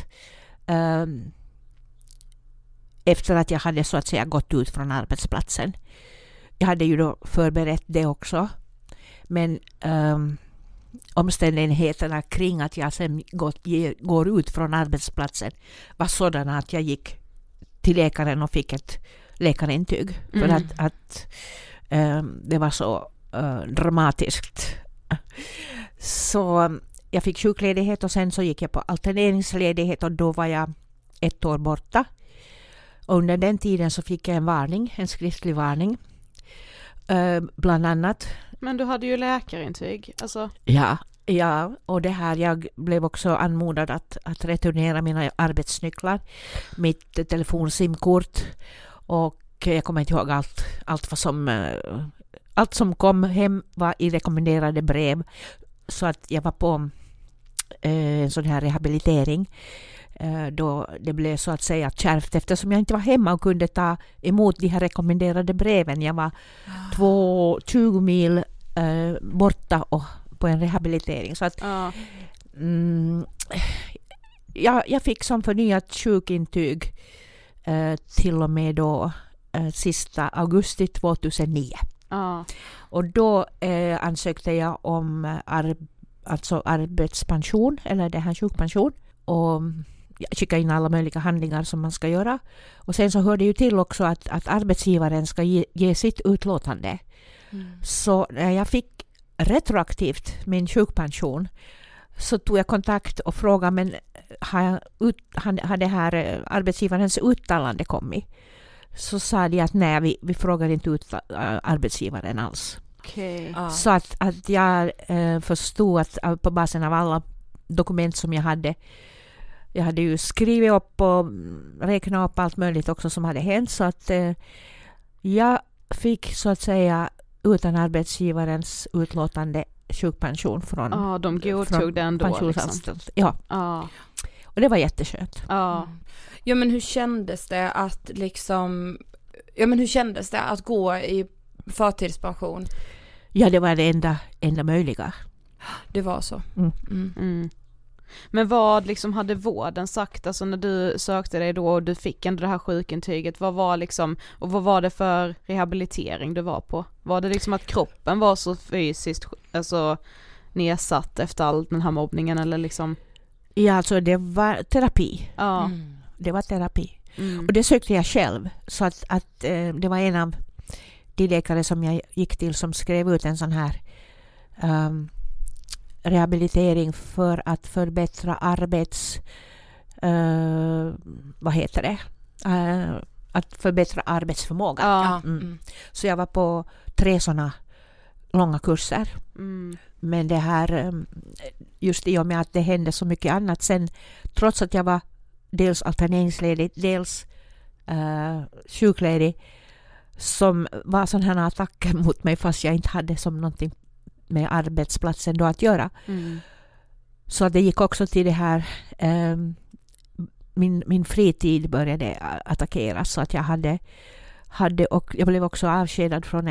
efter att jag hade så att säga gått ut från arbetsplatsen. Jag hade ju då förberett det också. Men omständigheterna kring att jag sen går ut från arbetsplatsen var sådana att jag gick till läkaren och fick ett läkarintyg. För att det var så dramatiskt. Så jag fick sjukledighet och sen så gick jag på alterneringsledighet, och då var jag 1 år borta. Och under den tiden så fick jag en skriftlig varning. Bland annat. Men du hade ju läkarintyg. Alltså. Ja, och det här, jag blev också anmodad att returnera mina arbetsnycklar, mitt telefonsimkort, och jag kommer inte ihåg allt som kom hem var i rekommenderade brev. Så att jag var på en sån här rehabilitering då det blev så att säga kärvt, eftersom jag inte var hemma och kunde ta emot de här rekommenderade breven. Jag var 20 mil borta och på en rehabilitering. Så att jag fick som förnyat sjukintyg till och med då sista augusti 2009. Och då ansökte jag om arbetspension, eller det här sjukpension, och jag skickade in alla möjliga handlingar som man ska göra. Och sen så hörde ju till också att arbetsgivaren ska ge sitt utlåtande. Så när jag fick retroaktivt min sjukpension så tog jag kontakt och frågade, men har det här arbetsgivarens uttalande kommit? så sa de att nej, vi frågar inte ut arbetsgivaren alls. Okej. Ja. Så att jag förstod att på basen av alla dokument som jag hade ju skrivit upp och räknat upp allt möjligt också som hade hänt, så att jag fick så att säga utan arbetsgivarens utlåtande sjukpension från De godtog det ändå. pensionsanställd. Ja, Ja. och det var jätteskönt. Ja. Ja, men hur kändes det att liksom, hur kändes det att gå i förtidspension? Ja, det var det enda möjliga. Det var så. Men vad liksom hade vården sagt, alltså när du sökte dig då och du fick ändå det här sjukintyget, vad var det för rehabilitering du var på? Var det liksom att kroppen var så fysiskt alltså nedsatt efter all den här mobbningen, eller liksom? Ja, alltså det var terapi. Ja. Det var terapi. Och det sökte jag själv, så att det var en av de läkare som jag gick till som skrev ut en sån här rehabilitering för att förbättra att förbättra arbetsförmåga. Ja. Så jag var på 3 såna långa kurser. Men det här, just i och med att det hände så mycket annat sen, trots att jag var dels alterneringsledig, dels sjukledig, som var sådana här attacker mot mig fast jag inte hade som någonting med arbetsplatsen då att göra. Så att det gick också till det här, min fritid började attackeras, så att jag hade och jag blev också avskedad från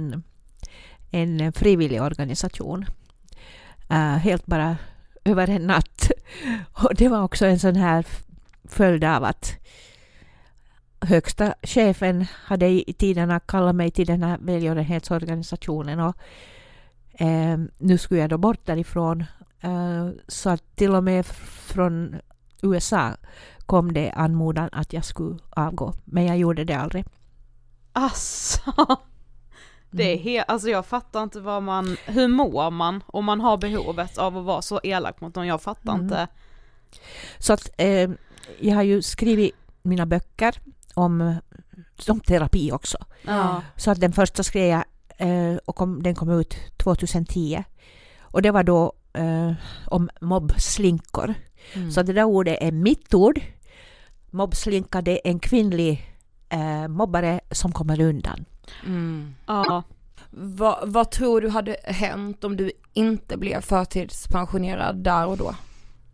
en frivillig organisation. Helt bara över en natt. Och det var också en sån här följd av att högsta chefen hade i tiderna kallat mig till den här välgörenhetsorganisationen, och nu skulle jag då bort därifrån. Så att till och med från USA kom det anmodan att jag skulle avgå, men jag gjorde det aldrig. Alltså, det är alltså jag fattar inte hur mår man om man har behovet av att vara så elak mot någon, jag fattar inte. Så att jag har ju skrivit mina böcker om terapi också. Ja. Så att den första skrev jag och den kom ut 2010. Och det var då om mobbslinkor. Så det där ordet är mitt ord. Mobbslinka, det är en kvinnlig mobbare som kommer undan. Ja. Vad tror du hade hänt om du inte blev förtidspensionerad där och då?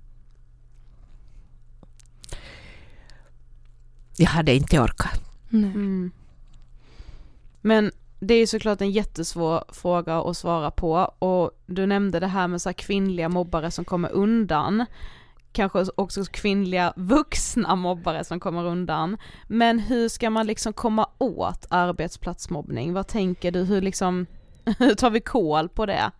Jag hade inte orkat. Men det är såklart en jättesvår fråga att svara på, och du nämnde det här med så här kvinnliga mobbare som kommer undan, kanske också kvinnliga vuxna mobbare som kommer undan, men hur ska man liksom komma åt arbetsplatsmobbning? Vad tänker du, hur tar vi koll på det?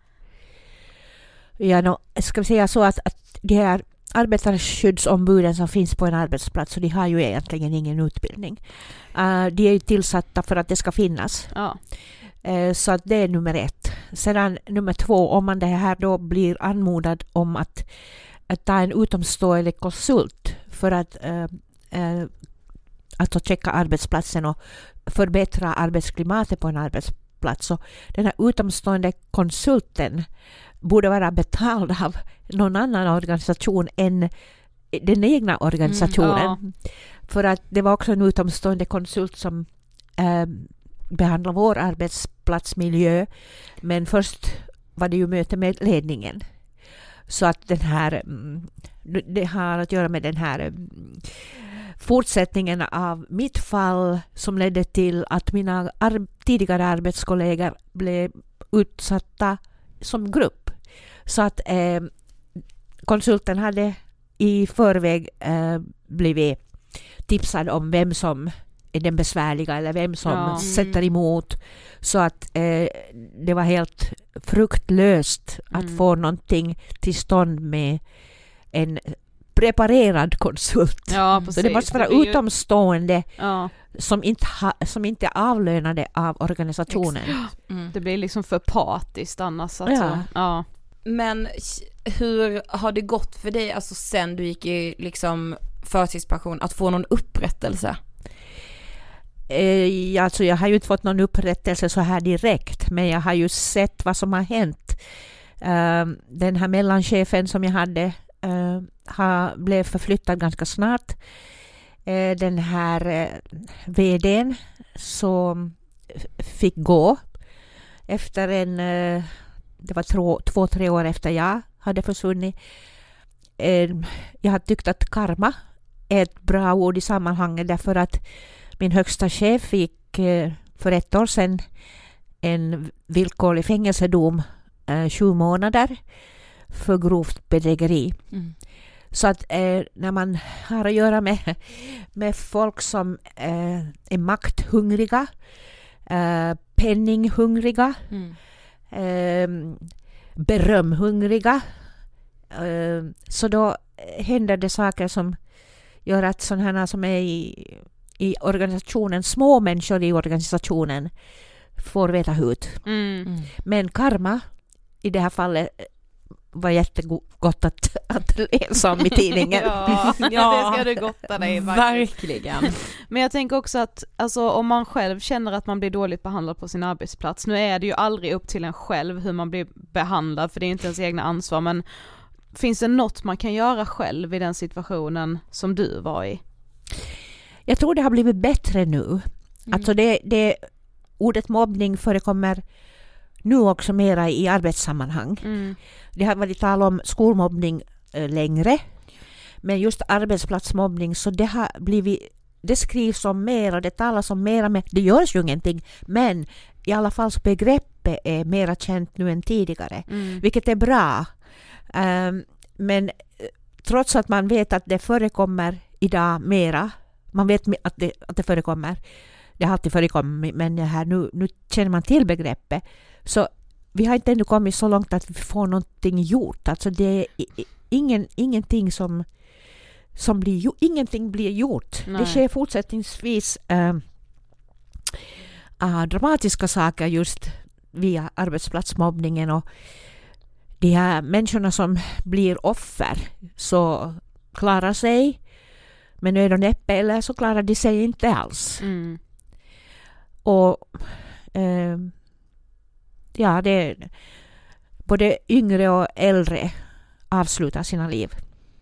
Ja, ska vi säga så att det här arbetarskyddsombuden som finns på en arbetsplats, så de har ju egentligen ingen utbildning. De är ju tillsatta för att det ska finnas. Ja. Så att det är nummer 1. Sedan nummer 2, om man det här då blir anmodad om att ta en utomstående konsult för att checka arbetsplatsen och förbättra arbetsklimatet på en arbetsplats. Så den här utomstående konsulten borde vara betald av någon annan organisation än den egna organisationen. För att det var också en utomstående konsult som behandlar vår arbetsplatsmiljö, men först var det ju möte med ledningen. Så att det har att göra med den här fortsättningen av mitt fall som ledde till att mina tidigare arbetskollegor blev utsatta som grupp. Så att konsulten hade i förväg blivit tipsad om vem som är den besvärliga eller vem som sätter emot. Så att det var helt fruktlöst att få någonting till stånd med en preparerad konsult. Ja, så det måste vara utomstående som inte är avlönade av organisationen. Det blir liksom för patiskt annars. Alltså. Ja. Men hur har det gått för dig, alltså sen du gick i liksom förtidspension, att få någon upprättelse? Alltså jag har ju inte fått någon upprättelse så här direkt, men jag har ju sett vad som har hänt. Den här mellanchefen som jag hade blev förflyttad ganska snart. Den här vdn så fick gå efter det var 2-3 år efter jag hade försvunnit. Jag har tyckt att karma är ett bra ord i sammanhanget, därför att min högsta chef fick för 1 år sedan en villkorlig fängelsedom 7 månader för grovt bedrägeri. Så att när man har att göra med folk som är makthungriga, penninghungriga, berömhungriga, så då händer det saker som gör att sådana som är i organisationen, små människor i organisationen, får veta hut. Men karma i det här fallet var jättegott att läsa om i tidningen. Ja, det ska du gotta dig verkligen. Men jag tänker också att alltså, om man själv känner att man blir dåligt behandlad på sin arbetsplats, nu är det ju aldrig upp till en själv hur man blir behandlad, för det är inte ens egna ansvar, men finns det något man kan göra själv i den situationen som du var i? Jag tror det har blivit bättre nu. Alltså det ordet mobbning förekommer nu också mera i arbetssammanhang. Det har varit tal om skolmobbning längre, men just arbetsplatsmobbning, så det skrivs om mer och det talas om mera, men det görs ju ingenting, men i alla fall så begreppet är mera känt nu än tidigare, vilket är bra. Men trots att man vet att det förekommer idag mera, man vet att det förekommer, det har alltid förekommit, men det här, nu känner man till begreppet, så vi har inte ännu kommit så långt att vi får någonting gjort. Alltså det är ingenting som ingenting blir gjort. Nej. Det sker fortsättningsvis dramatiska saker just via arbetsplatsmobbningen, och de här människorna som blir offer så klarar sig, men nu är de näppe eller så klarar de sig inte alls. Och ja, det både yngre och äldre avslutar sina liv.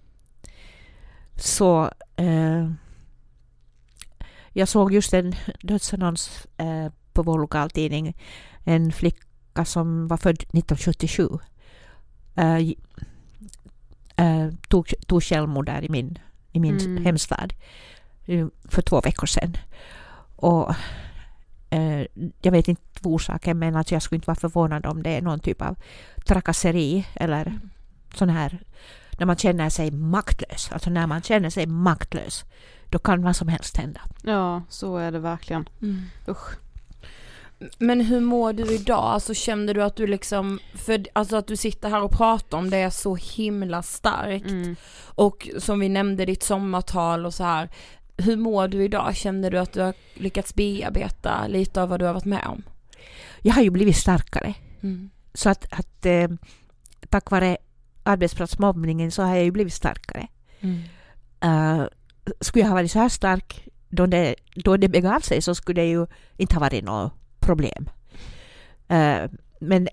Så jag såg just en dödsannons på vår lokaltidning. En flicka som var född 1977 tog självmord där i min hemstad för 2 veckor sedan. Och jag vet inte orsaken, men att jag skulle inte vara förvånad om det är någon typ av trakasseri eller sån här, när man känner sig maktlös. Alltså när man känner sig maktlös, då kan vad som helst hända. Ja, så är det verkligen. Usch. Men hur mår du idag? Alltså kände du att du liksom, alltså att du sitter här och pratar om det är så himla starkt. Och som vi nämnde, ditt sommartal och så här. Hur mår du idag? Känner du att du har lyckats bearbeta lite av vad du har varit med om? Jag har ju blivit starkare. Så att tack vare arbetsplatsmobbningen så har jag ju blivit starkare. Skulle jag ha varit så här stark då det begav sig, så skulle det ju inte ha varit något problem. Men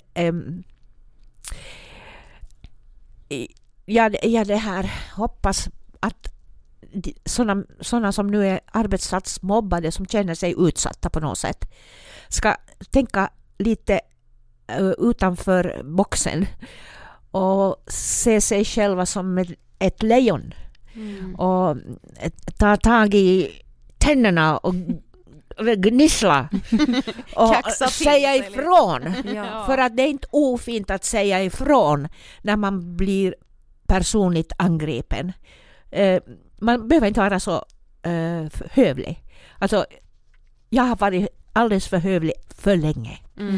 jag det här hoppas att sådana som nu är arbetsplatsmobbade, som känner sig utsatta på något sätt, ska tänka lite utanför boxen och se sig själva som ett lejon och ta tag i tänderna och gnissla och säga ifrån. För att det är inte ofint att säga ifrån när man blir personligt angripen. Man behöver inte vara så hövlig. Alltså, jag har varit alldeles för hövlig för länge.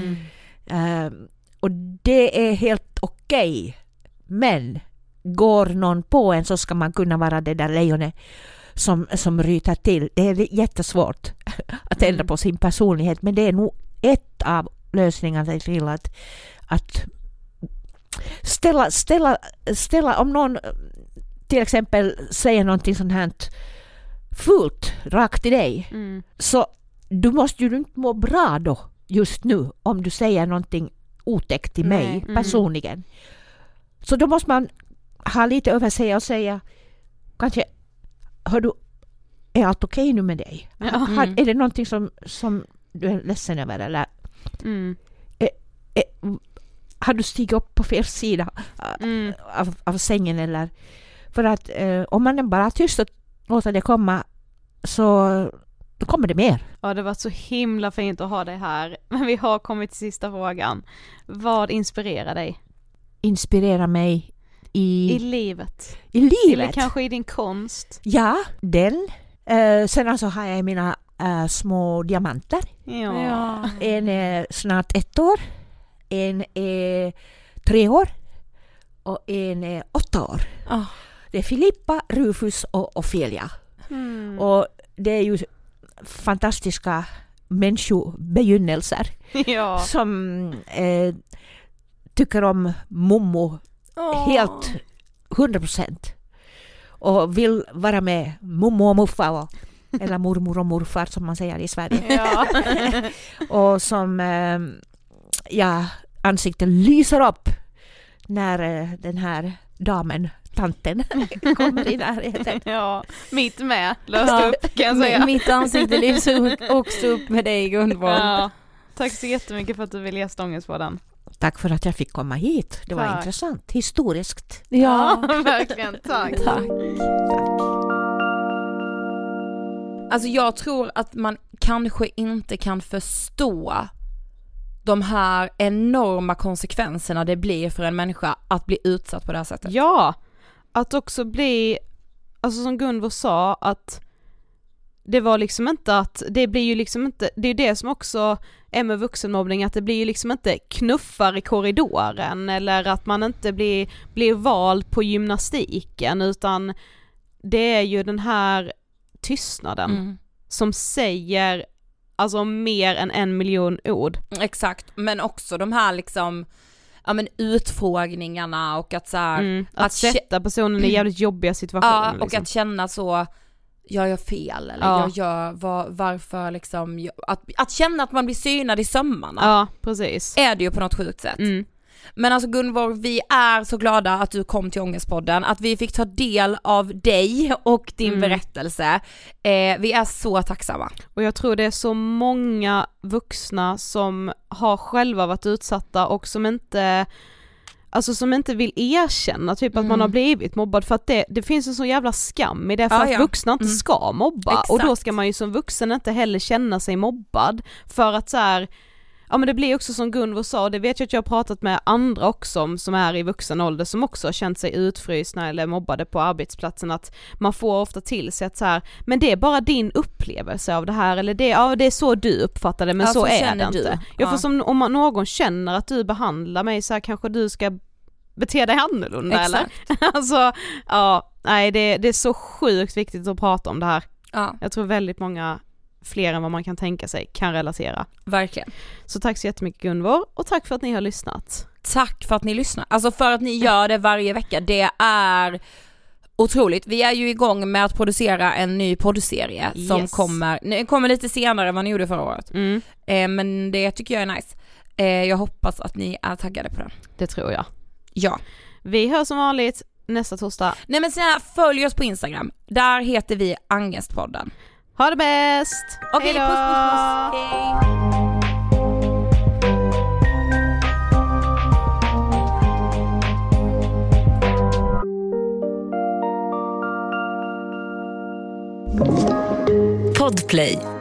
Och det är helt okej. Men går någon på en, så ska man kunna vara det där lejonet som ryter till. Det är jättesvårt att ändra på sin personlighet, men det är nog ett av lösningarna till att ställa om någon till exempel säger någonting sånt här fult rakt till dig, så du måste ju inte må bra då just nu om du säger någonting otäckt till mig personligen. Så då måste man ha lite över sig och säga kanske, hör du, är allt okej nu med dig? Är det någonting som du är ledsen över? Eller har du stigit upp på fel sida av sängen? Eller? För att om man är bara tyst och låter det komma, så då kommer det mer. Ja, det var så himla fint att ha dig här. Men vi har kommit till sista frågan. Vad inspirerar dig? Inspirerar mig I livet. I livet? Eller kanske i din konst? Ja, den. Sen så har jag mina små diamanter. Ja. En är snart 1 år. En är 3 år. Och en är 8 år. Det är Filippa, Rufus och Ofelia. Och det är ju fantastiska människobegynnelser som tycker om Momo helt 100% och vill vara med Momo och Muffa eller mormor och morfar som man säger i Sverige. Och som ansikten lyser upp när den här damen, tanten, kommer i närheten. Ja, mitt med löst upp kan jag säga. Mitt ansikte lyser också upp med dig, Gunvor. Ja. Tack så jättemycket för att du ville gästa Ångestpodden. Tack för att jag fick komma hit. Det var intressant, historiskt. Ja, verkligen. Tack. Alltså jag tror att man kanske inte kan förstå de här enorma konsekvenserna det blir för en människa att bli utsatt på det här sättet. Ja, att också bli, alltså som Gunvor sa, att det var liksom inte att, det blir ju liksom inte, det är det som också är med vuxenmobbning, att det blir ju liksom inte knuffar i korridoren eller att man inte blir vald på gymnastiken, utan det är ju den här tystnaden som säger alltså mer än 1 miljon ord. Exakt, men också de här liksom utfrågningarna och att så här, att sätta personen i jävligt jobbiga situationer. Ja, och liksom. att känna så, jag gör fel eller jag gör varför liksom, att känna att man blir synad i sömmarna. Ja, precis. Är det ju på något sjukt sätt. Men alltså Gunvor, vi är så glada att du kom till Ångestpodden, att vi fick ta del av dig och din berättelse. Vi är så tacksamma. Och jag tror det är så många vuxna som har själva varit utsatta och som inte vill erkänna typ att man har blivit mobbad, för att det finns en så jävla skam i det, för att vuxna inte ska mobba. Exakt. Och då ska man ju som vuxen inte heller känna sig mobbad, för att så här, ja men det blir också som Gunvor sa, och det vet jag att jag har pratat med andra också som är i vuxen ålder som också har känt sig utfrysna eller mobbade på arbetsplatsen, att man får ofta till sig att så här, men det är bara din upplevelse av det här, eller det är så du uppfattar det, men så är det inte. Ja, för som om någon känner att du behandlar mig så här, kanske du ska bete dig annorlunda. Exakt. Eller? Alltså, nej, det är så sjukt viktigt att prata om det här. Ja. Jag tror väldigt många fler än vad man kan tänka sig kan relatera. Verkligen. Så tack så jättemycket Gunvor, och tack för att ni har lyssnat. Tack för att ni lyssnar. Alltså för att ni gör det varje vecka. Det är otroligt. Vi är ju igång med att producera en ny poddserie som kommer lite senare än vad ni gjorde förra året. Men det tycker jag är nice. Jag hoppas att ni är taggade på den. Det tror jag. Ja. Vi hörs som vanligt nästa torsdag. Nej men snälla, följ oss på Instagram. Där heter vi Ångestpodden. Ha det bäst! Okej, puss puss puss. Hej. Podplay.